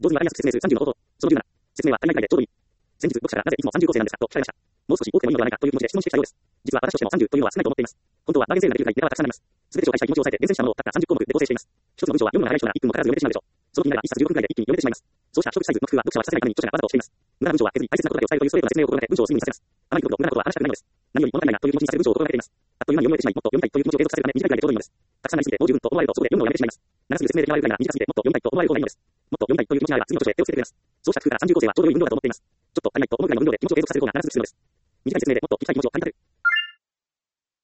同時にわかりやすく説明する30のこと。その17。説明は足りないくらいでちょうどいい。先日、読者からなぜいつも30構成なんですかと聞かれました。もう少し多くてもいいのではないかという気持ちで質問してきたようです。実は私としても30というのは少ないと思っています。本当はバーゲンセールが9回ネタはたくさんあります。すべて紹介したい気持ちを抑えて厳選したものをたった30項目で構成しています。一つの文章は読むのが早い人なら1分もかからず読めてしまうでしょう。その気になれば1冊10分くらいで一気に読めてしまいます。そうした一口サイズの工夫は読者はさせないために著者がわざとしています。無駄な文章は削り大切なことだけを伝えるというストレートな説明を心がけて文章をスリムにさせます。あまりにも無駄なことは話したくないのです。何より物足りないなという気持ちにさせる文章を心がけています。あっという間に読み終えてしまい、もっと読みたいという気持ちを継続させるため短いくらいでちょうどいいのです。たくさんなりすぎてもう十分と思われるとそこで読むのをやめてしまいます。長すぎる説明で手間がかかるぐらいなら短すぎてもっと読みたいと思われる方がいいのです。もっと読みたいという気持ちがあれば次の著書へ手をつけてくれます。そうした工夫から30構成はちょうどいい運動だと思っています。ちょっと足りないと思うぐらいの運動で気持ちを継続させる方が長すぎるのです。短い説明でもっと聞きたい気持ちを駆り立てる。